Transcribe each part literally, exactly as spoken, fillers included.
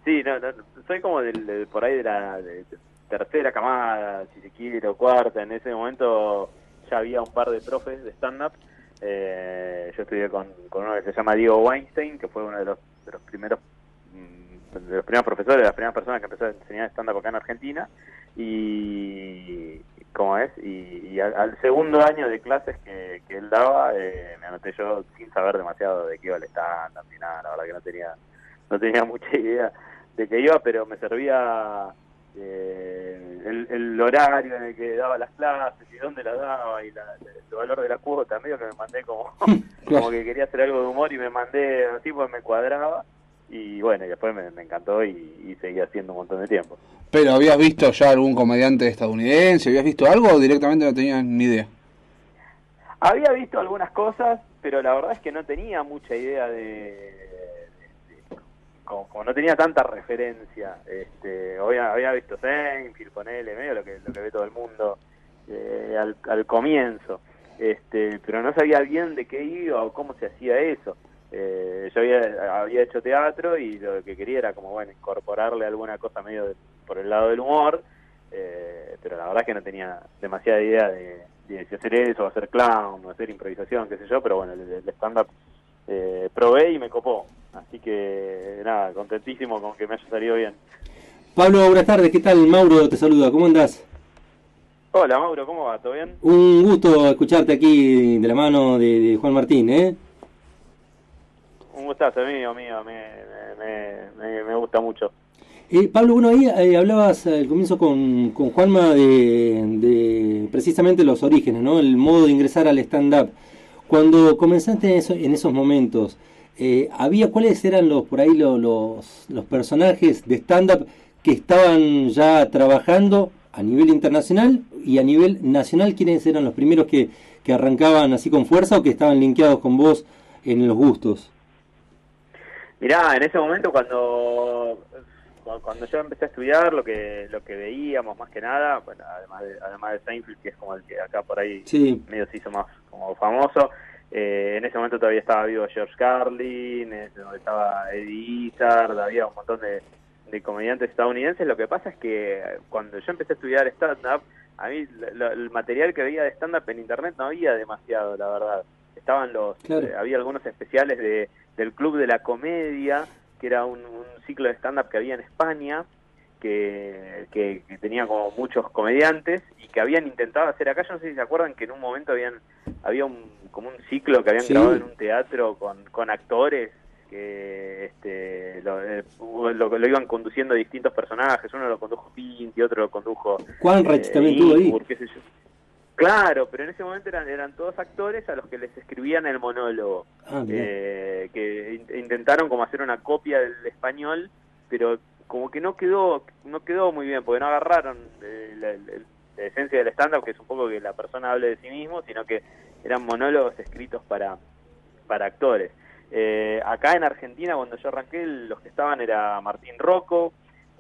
Sí, no, no, soy como del, del- por ahí de la de- de tercera camada, si se quiere, o cuarta. En ese momento ya había un par de profes de stand-up. Eh, yo estudié con, con uno que se llama Diego Weinstein, que fue uno de los, de los primeros mm, de los primeros profesores, de las primeras personas que empezó a enseñar stand-up acá en Argentina. Y, ¿cómo es? Y, y al, al segundo año de clases que, que él daba, eh, me anoté yo sin saber demasiado de qué iba el stand-up ni nada. La verdad que no tenía, no tenía mucha idea de que iba, pero me servía eh, el, el horario en el que daba las clases y dónde las daba y la, el valor de la cuota. Medio que me mandé como, Claro. como que quería hacer algo de humor y me mandé así pues me cuadraba. Y bueno, y después me, me encantó y, y seguí haciendo un montón de tiempo. ¿Pero habías visto ya algún comediante estadounidense? ¿Habías visto algo o directamente no tenías ni idea? Había visto algunas cosas, pero la verdad es que no tenía mucha idea de... de- de- como, como no tenía tanta referencia. Este, había, había visto Seinfeld, ponele, medio lo que, lo que ve todo el mundo eh, al, al comienzo. Este, pero no sabía bien de qué iba o cómo se hacía eso. Eh, yo había, había hecho teatro y lo que quería era como, bueno, incorporarle alguna cosa medio de- por el lado del humor. Eh, pero la verdad es que no tenía demasiada idea de, de si hacer eso, o hacer clown, o hacer improvisación, qué sé yo, pero bueno, el, el stand-up eh, probé y me copó. Así que nada, contentísimo con que me haya salido bien. Pablo, buenas tardes, ¿qué tal? Mauro te saluda, ¿cómo andás? Hola Mauro, ¿cómo va? ¿Todo bien? Un gusto escucharte aquí de la mano de, de Juan Martín, ¿eh? Un gustazo, mío, mío, me, me, me, me gusta mucho. Eh, Pablo, bueno, ahí eh, hablabas al comienzo con, con Juanma de, de precisamente los orígenes, ¿no? El modo de ingresar al stand-up. Cuando comenzaste en, eso- en esos momentos, eh, ¿había cuáles eran los por ahí lo- los, los personajes de stand-up que estaban ya trabajando a nivel internacional y a nivel nacional? ¿Quiénes eran los primeros que, que arrancaban así con fuerza o que estaban linkeados con vos en los gustos? Mirá, en ese momento cuando cuando yo empecé a estudiar, lo que lo que veíamos más que nada, bueno, además de, además de Seinfeld, que es como el que acá por ahí Sí, medio se hizo más como famoso, eh, en ese momento todavía estaba vivo George Carlin, eh, donde estaba Eddie Izzard, había un montón de, de comediantes estadounidenses. Lo que pasa es que cuando yo empecé a estudiar stand-up, a mí lo- lo- el material que veía de stand-up en internet no había demasiado, la verdad. Estaban los, claro. eh, había algunos especiales de del Club de la Comedia, que era un, un ciclo de stand-up que había en España, que, que, que tenía como muchos comediantes y que habían intentado hacer acá. Yo no sé si se acuerdan que en un momento habían había un como un ciclo que habían Sí. grabado en un teatro con, con actores que este lo, eh, lo, lo iban conduciendo distintos personajes. Uno lo condujo Pinti, otro lo condujo Quanreich eh, también estuvo ahí. Ingür, qué sé yo. Claro, pero en ese momento eran, eran todos actores a los que les escribían el monólogo, Ah, mirá. eh, que in- intentaron como hacer una copia del español, pero como que no quedó no quedó muy bien, porque no agarraron eh, la, la- la esencia del stand-up, que es un poco que la persona hable de sí mismo, sino que eran monólogos escritos para, para actores. Eh, acá en Argentina, cuando yo arranqué, los que estaban era Martín Rocco,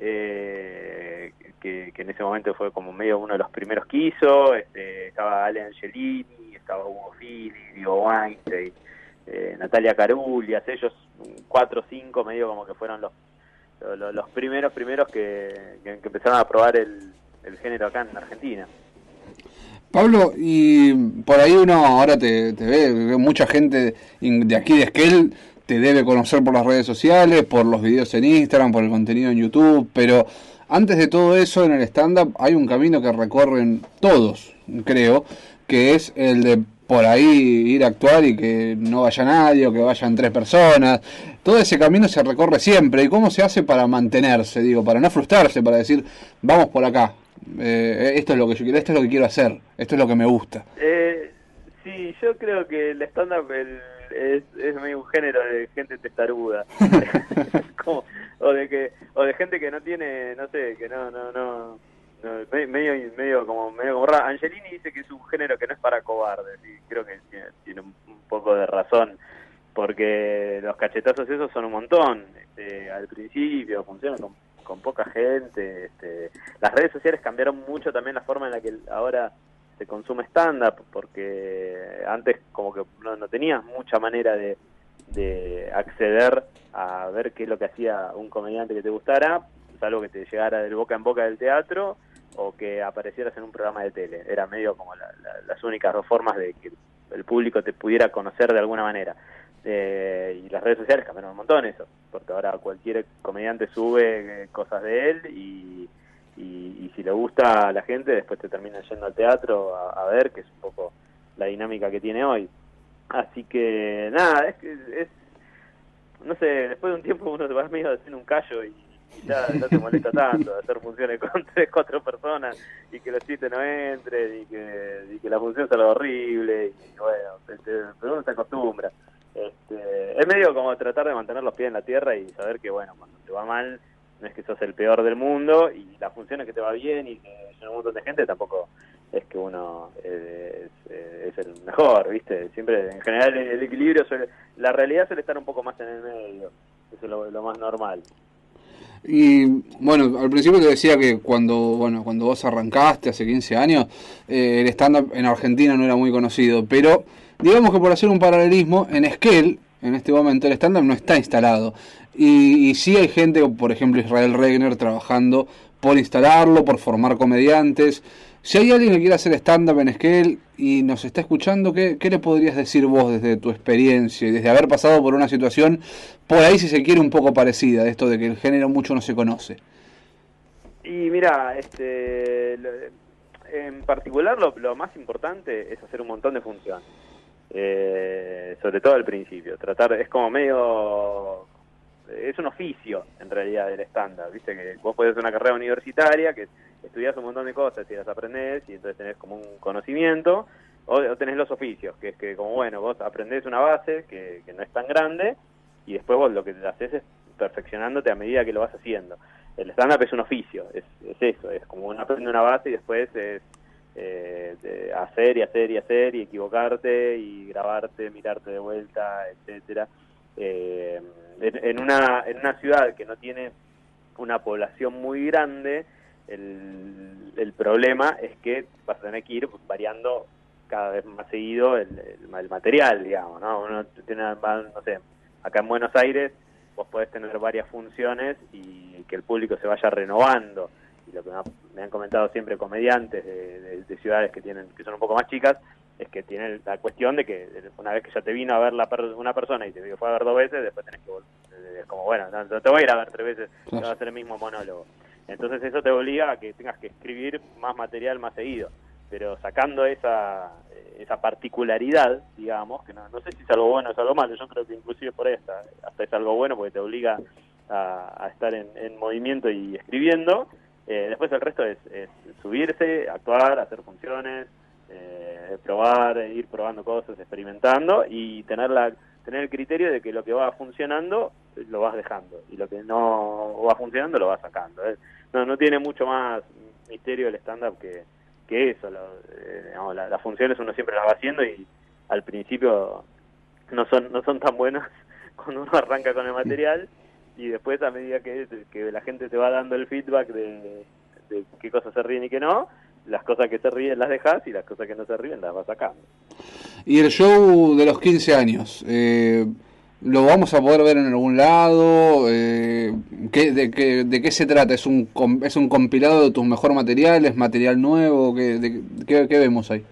eh, que, que en ese momento fue como medio uno de los primeros que hizo, este, estaba Ale Angelini, estaba Hugo Fili, Diego Weinstein, eh, Natalia Carulias, ellos cuatro o cinco medio como que fueron los, los, los primeros primeros que, que, que empezaron a probar el, el género acá en Argentina. Pablo, y por ahí uno ahora te, te ve, mucha gente de aquí de Esquel te debe conocer por las redes sociales, por los videos en Instagram, por el contenido en YouTube, pero antes de todo eso en el stand-up hay un camino que recorren todos, creo, que es el de por ahí ir a actuar y que no vaya nadie o que vayan tres personas. Todo ese camino se recorre siempre. ¿Y cómo se hace para mantenerse? Digo, para no frustrarse, para decir, vamos por acá. Eh, esto es lo que yo quiero, esto es lo que quiero hacer, esto es lo que me gusta. Eh, sí, yo creo que el stand-up el- es, es medio un género de gente testaruda. Como, o de que o de gente que no tiene, no sé, que no no no, no me- medio medio como medio como raro. Angelini dice que es un género que no es para cobardes, y creo que tiene, tiene un, un poco de razón, porque los cachetazos esos son un montón. Este, al principio funcionan con, con poca gente. Este, las redes sociales cambiaron mucho también la forma en la que ahora se consume stand-up, porque antes como que no, no tenías mucha manera de, de acceder a ver qué es lo que hacía un comediante que te gustara, salvo que te llegara del boca en boca del teatro o que aparecieras en un programa de tele. Era medio como la, la, las únicas dos formas de que el público te pudiera conocer de alguna manera. Eh, y las redes sociales cambiaron un montón eso, porque ahora cualquier comediante sube eh, cosas de él y, y, y si le gusta a la gente, después te terminan yendo al teatro a, a ver, que es un poco la dinámica que tiene hoy. Así que nada, es que es, no sé, después de un tiempo uno te va medio haciendo un callo y, y ya no te molesta tanto de hacer funciones con tres, cuatro personas y que los chistes no entren y que, y que la función salga horrible y bueno, este, pero uno se acostumbra. Este, es medio como tratar de mantener los pies en la tierra y saber que bueno, cuando te va mal no es que sos el peor del mundo y las funciones que te va bien y que hay un montón de gente tampoco es que uno eh, es, eh, es el mejor, ¿viste? Siempre, en general, el, el equilibrio, suele, la realidad suele estar un poco más en el medio, eso es lo, lo más normal. Y bueno, al principio te decía que cuando bueno cuando vos arrancaste hace quince años, eh, el stand-up en Argentina no era muy conocido, pero digamos que por hacer un paralelismo, en Esquel, en este momento, el stand-up no está instalado. Y, y sí hay gente, por ejemplo Israel Regner, trabajando por instalarlo, por formar comediantes. Si hay alguien que quiera hacer stand-up en Esquel y nos está escuchando, ¿qué, ¿qué le podrías decir vos desde tu experiencia y desde haber pasado por una situación, por ahí si se quiere, un poco parecida, de esto de que el género mucho no se conoce? Y mira, este, lo, en particular lo, lo más importante es hacer un montón de funciones, eh, sobre todo al principio. Tratar, es como medio... es un oficio en realidad del stand-up, viste que vos podés hacer una carrera universitaria que estudiás un montón de cosas y las aprendés y entonces tenés como un conocimiento, o, o tenés los oficios, que es que como bueno, vos aprendés una base que, que no es tan grande y después vos lo que haces es perfeccionándote a medida que lo vas haciendo. El stand-up es un oficio, es, es eso, es como uno aprende una base y después es eh, de hacer y hacer y hacer y equivocarte y grabarte, mirarte de vuelta, etcétera. Eh, en, en una en una ciudad que no tiene una población muy grande, el, el problema es que vas a tener que ir variando cada vez más seguido el, el, el material, digamos, ¿no? Uno tiene, no sé, acá en Buenos Aires vos podés tener varias funciones y que el público se vaya renovando, y lo que me, ha, me han comentado siempre comediantes de, de, de ciudades que tienen que son un poco más chicas es que tienen la cuestión de que una vez que ya te vino a ver la per una persona y te fue a ver dos veces, después tenés que volver. Es como, bueno, no, no te voy a ir a ver tres veces, te va a hacer el mismo monólogo. Entonces eso te obliga a que tengas que escribir más material más seguido. Pero sacando esa esa particularidad, digamos, que no, no sé si es algo bueno o es algo malo, yo creo que inclusive por esta, hasta es algo bueno porque te obliga a, a estar en, en movimiento y escribiendo. Eh, después el resto es, es subirse, actuar, hacer funciones, eh, probar, ir probando cosas, experimentando y tener la tener el criterio de que lo que va funcionando lo vas dejando y lo que no va funcionando lo vas sacando. ¿eh? No, no tiene mucho más misterio el stand-up que, que eso. Lo, eh, digamos, la, las funciones uno siempre las va haciendo y al principio no son no son tan buenas cuando uno arranca con el material y después a medida que, que la gente te va dando el feedback de, de qué cosas se ríen y qué no, las cosas que se ríen las dejas y las cosas que no se ríen las vas sacando. Y el show de los quince años, eh, ¿lo vamos a poder ver en algún lado? Eh, ¿qué, de, qué, ¿De qué se trata? ¿Es un es un compilado de tus mejores materiales? ¿Material nuevo? ¿Qué, de, qué, qué vemos ahí?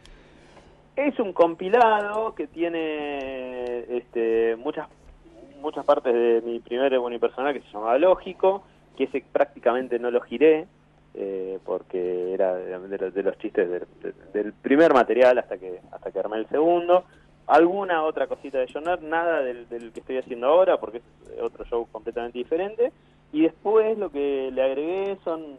Es un compilado que tiene este, muchas muchas partes de mi primer unipersonal que se llamaba Lógico, que ese prácticamente no lo giré, eh, porque era de, de, de los chistes de, de, del primer material hasta que hasta que armé el segundo. Alguna otra cosita de Joner, nada del, del que estoy haciendo ahora, porque es otro show completamente diferente. Y después lo que le agregué son,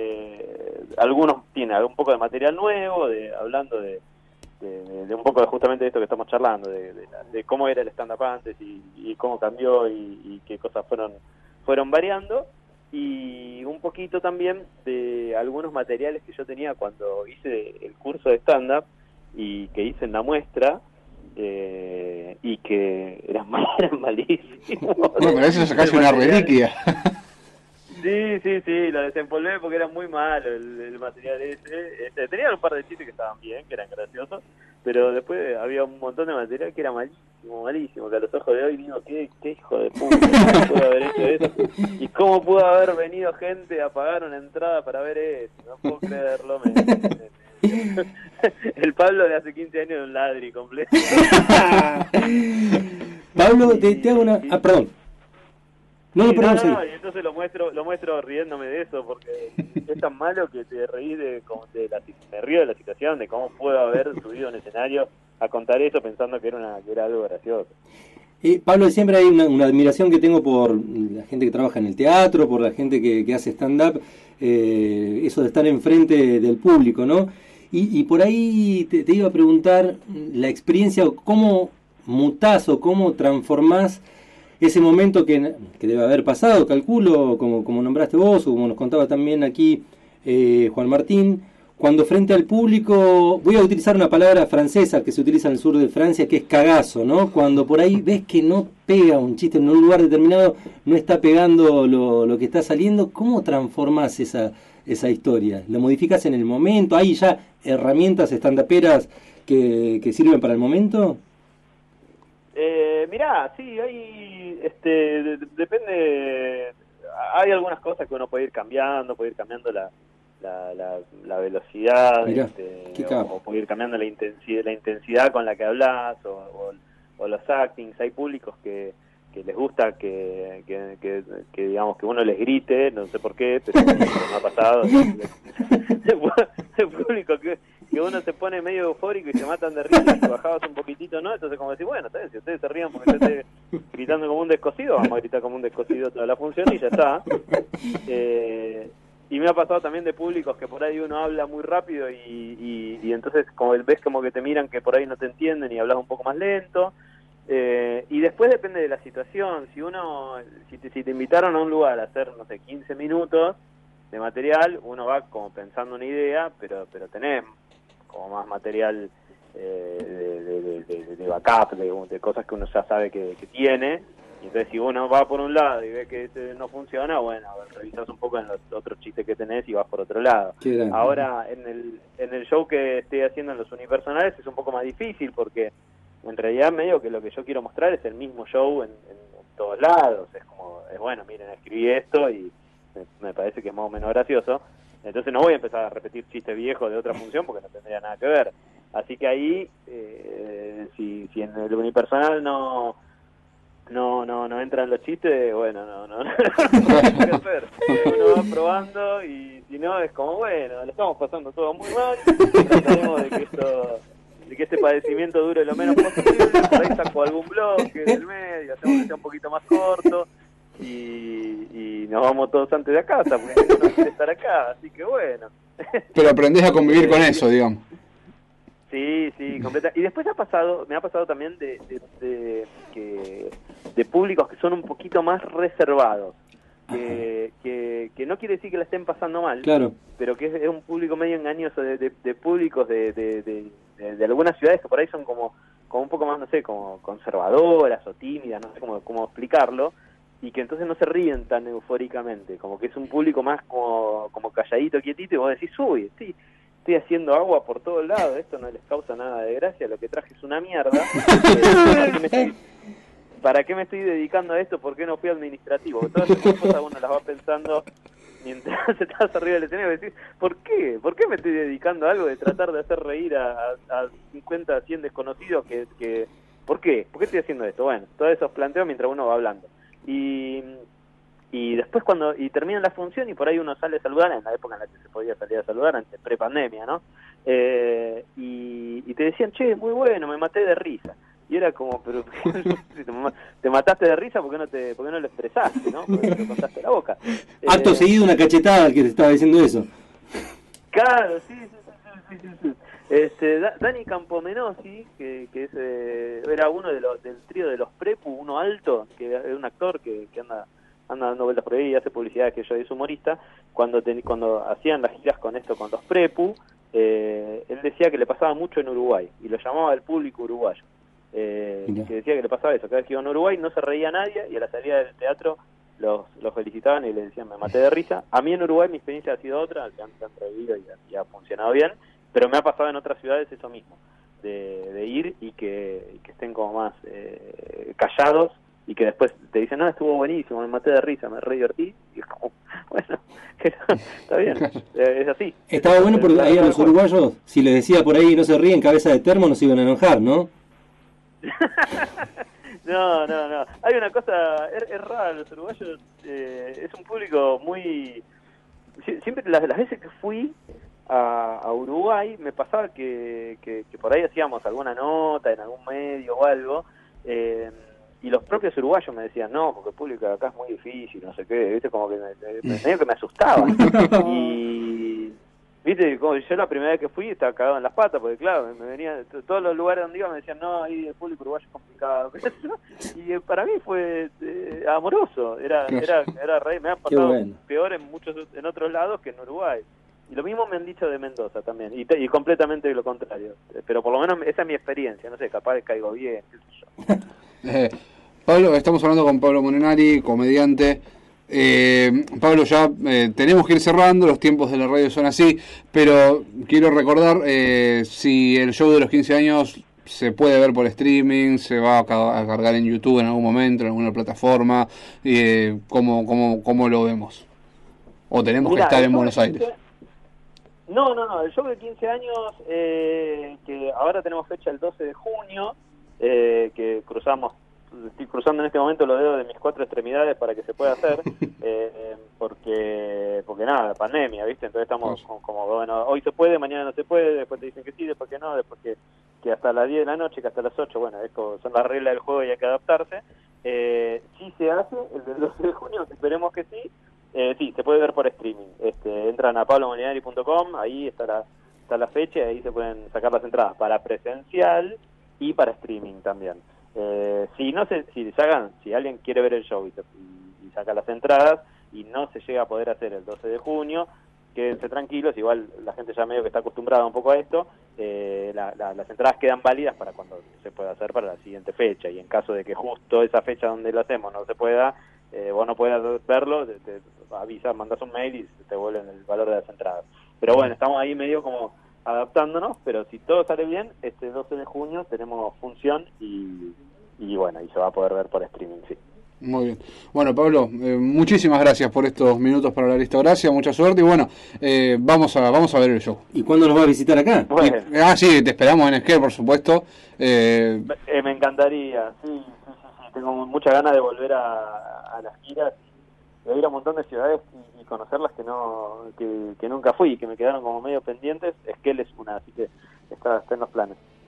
eh, algunos tienen un poco de material nuevo, de hablando de, de, de, de un poco de justamente de esto que estamos charlando, de, de, de cómo era el stand-up antes y, y cómo cambió y, y qué cosas fueron fueron variando. Y un poquito también de algunos materiales que yo tenía cuando hice el curso de stand-up y que hice en la muestra, eh, y que eran, mal, eran malísimos. No, pero eso es casi una reliquia. Sí, sí, sí, lo desempolvé porque era muy malo el, el material ese. Este, tenía un par de chistes que estaban bien, que eran graciosos, pero después había un montón de material que era malísimo, malísimo, que a los ojos de hoy digo, ¿qué, qué hijo de puta cómo pudo haber hecho eso? ¿Y cómo pudo haber venido gente a pagar una entrada para ver eso? No puedo creerlo. Me, me, me, el Pablo de hace quince años es un ladri completo. Pablo, te, te hago una... Ah, perdón. No, sí, no, perdón, no, sí. no, y entonces lo muestro, lo muestro riéndome de eso, porque es tan malo que te reís de, como de la, me río de la situación, de cómo puedo haber subido a un escenario a contar eso pensando que era una que era algo gracioso. Eh, Pablo, siempre hay una, una admiración que tengo por la gente que trabaja en el teatro, por la gente que, que hace stand-up, eh, eso de estar enfrente del público, ¿no? Y, y por ahí te, te iba a preguntar la experiencia, cómo mutás o cómo transformás ese momento que, que debe haber pasado, calculo, como, como nombraste vos, o como nos contaba también aquí eh, Juan Martín, cuando frente al público, voy a utilizar una palabra francesa que se utiliza en el sur de Francia, que es cagazo, ¿no? Cuando por ahí ves que no pega un chiste en un lugar determinado, no está pegando lo, lo que está saliendo, ¿cómo transformás esa, esa historia? ¿Lo modificas en el momento? ¿Hay ya herramientas estandaperas que, que sirven para el momento? Eh, mirá, sí, hay, este, de, de, depende, hay algunas cosas que uno puede ir cambiando, puede ir cambiando la, la, la, la velocidad, Mirá, este, o, o puede ir cambiando la intensidad, la intensidad con la que hablas, o, o, o los actings. Hay públicos que, que les gusta que, que, que, que, digamos, que uno les grite, no sé por qué, pero me ha pasado. El público que... que uno se pone medio eufórico y se matan de risa y si bajabas un poquitito, ¿no? Entonces como decir, bueno, está bien, si ustedes se rían porque yo estoy gritando como un descosido, vamos a gritar como un descosido toda la función y ya está. Eh, y me ha pasado también de públicos que por ahí uno habla muy rápido y, y, y entonces como ves como que te miran que por ahí no te entienden y hablas un poco más lento. Eh, y después depende de la situación. Si uno, si te, si te invitaron a un lugar a hacer, no sé, quince minutos de material, uno va como pensando una idea, pero, pero tenés como más material eh, de, de, de, de backup, de, de cosas que uno ya sabe que, que tiene, y entonces si uno va por un lado y ve que ese no funciona, bueno, revisas un poco en los otros chistes que tenés y vas por otro lado. Ahora, en el, en el show que estoy haciendo en los unipersonales es un poco más difícil, porque en realidad medio que lo que yo quiero mostrar es el mismo show en, en, en todos lados, es como, es bueno, miren, escribí esto y me, me parece que es más o menos gracioso. Entonces no voy a empezar a repetir chistes viejos de otra función porque no tendría nada que ver. Así que ahí, eh, si, si en el unipersonal no no no no entran los chistes, bueno, no no, no, no hay que hacer. Uno va probando y si no es como, bueno, lo estamos pasando todo muy mal, trataremos de que esto, de que este padecimiento dure lo menos posible, por ahí saco algún bloque del medio, hacemos que sea un poquito más corto. Y, y nos vamos todos antes de a casa porque no quiere estar acá, así que bueno. Pero aprendés a convivir con eso, digamos. Sí, sí, completa. Y después ha pasado, me ha pasado también de, de, de, que, de públicos que son un poquito más reservados, que, que, que no quiere decir que la estén pasando mal, claro, pero que es, es un público medio engañoso de, de, de públicos de, de, de, de, de algunas ciudades que por ahí son como, como un poco más, no sé, como conservadoras o tímidas, no sé cómo, cómo explicarlo, y que entonces no se ríen tan eufóricamente, como que es un público más como, como calladito, quietito, y vos decís, uy, estoy, estoy haciendo agua por todos lados, esto no les causa nada de gracia, lo que traje es una mierda, ¿para qué me estoy, para qué me estoy dedicando a esto? ¿Por qué no fui administrativo? Todas esas cosas uno las va pensando mientras estás arriba del escenario y decís, ¿por qué? ¿Por qué me estoy dedicando a algo de tratar de hacer reír a, a, a cincuenta, cien desconocidos? Que, que, ¿por qué? ¿Por qué estoy haciendo esto? Bueno, todos esos planteos mientras uno va hablando. Y, y después cuando y termina la función y por ahí uno sale a saludar, en la época en la que se podía salir a saludar, antes pre-pandemia, ¿no? Eh, y, y te decían, che, muy bueno, me maté de risa. Y era como, pero te mataste de risa porque no te porque no lo expresaste, ¿no? Porque te contaste la boca. Acto eh, seguido una cachetada al que te estaba diciendo eso. Claro, sí, sí, sí, sí, sí, sí. Este, Dani Campomenosi, que, que es, eh, era uno de los del trío de los Prepu, uno alto, que es un actor que, que anda anda dando vueltas por ahí y hace publicidad, que yo es humorista, cuando ten, cuando hacían las giras con esto, con los Prepu, eh, él decía que le pasaba mucho en Uruguay, y lo llamaba el público uruguayo, eh, que decía que le pasaba eso, cada vez que iba a Uruguay no se reía nadie, y a la salida del teatro los, los felicitaban y le decían, me maté de risa. A mí en Uruguay mi experiencia ha sido otra, se han, se han reído y, y ha funcionado bien, pero me ha pasado en otras ciudades eso mismo. de, de ir y que, y que estén como más eh, callados y que después te dicen, no, estuvo buenísimo, me maté de risa, me re divertí, y es como, bueno, está bien, es así. Estaba bueno porque ahí a los uruguayos, si les decía por ahí no se ríen, cabeza de termo, no se iban a enojar, ¿no? No, no, no. Hay una cosa, es, es rara, los uruguayos, eh, es un público muy... Siempre las, las veces que fui a, a Uruguay, me pasaba que, que, que por ahí hacíamos alguna nota en algún medio o algo, eh, y los propios uruguayos me decían, no, porque el público de acá es muy difícil, no sé qué, viste, como que me, me, medio que me asustaban. Y... Viste, como yo la primera vez que fui estaba cagado en las patas, porque claro, me venía, todos los lugares donde iba me decían, no, ahí el público uruguayo es complicado. Y eh, para mí fue eh, amoroso, era era era rey, me han pasado bueno. peor en muchos en otros lados que en Uruguay. Y lo mismo me han dicho de Mendoza también, y, y completamente lo contrario. Pero por lo menos esa es mi experiencia, no sé, capaz que caigo bien, qué sé yo. eh, Pablo, estamos hablando con Pablo Molinari, comediante. Eh, Pablo, ya eh, tenemos que ir cerrando, los tiempos de la radio son así, pero quiero recordar eh, si el show de los quince años se puede ver por streaming, se va a, a cargar en YouTube en algún momento, en alguna plataforma, eh, ¿cómo, cómo, ¿cómo lo vemos? ¿O tenemos Mirá, que estar en Buenos Aires? quince... No, no, no, el show de quince años, eh, que ahora tenemos fecha el doce de junio, eh, que cruzamos estoy cruzando en este momento los dedos de mis cuatro extremidades para que se pueda hacer, eh, porque porque nada, pandemia, ¿viste? Entonces estamos como, como, bueno, hoy se puede, mañana no se puede, después te dicen que sí, después que no, después que, que hasta las diez de la noche, que hasta las ocho, bueno, esto son las reglas del juego y hay que adaptarse. Eh, sí se hace, el del doce de junio, esperemos que sí, eh, sí, se puede ver por streaming. Este, entran a pablo molinari punto com, ahí está la, está la fecha y ahí se pueden sacar las entradas para presencial y para streaming también. Eh, si no se, si sacan, si alguien quiere ver el show y, se, y, y saca las entradas y no se llega a poder hacer el doce de junio, quédense tranquilos, igual la gente ya medio que está acostumbrada un poco a esto, eh, la, la, las entradas quedan válidas para cuando se pueda hacer para la siguiente fecha, y en caso de que justo esa fecha donde lo hacemos no se pueda, eh, vos no puedas verlo, te, te avisas, mandas un mail y te vuelven el valor de las entradas. Pero bueno, estamos ahí medio como adaptándonos, pero si todo sale bien, este doce de junio tenemos función y, y bueno, y se va a poder ver por streaming, sí. Muy bien. Bueno, Pablo, eh, muchísimas gracias por estos minutos para la Aristocracia, mucha suerte y bueno, eh, vamos a vamos a ver el show. ¿Y cuándo nos va a visitar acá? Bueno. Y, ah, sí, te esperamos en Esquel, por supuesto. Eh... Eh, me encantaría, sí, sí, sí, sí, tengo muchas ganas de volver a, a las giras, de ir a un montón de ciudades y, y conocerlas que no que, que nunca fui, que me quedaron como medio pendientes. Esquel es una, así que está, está en los planes.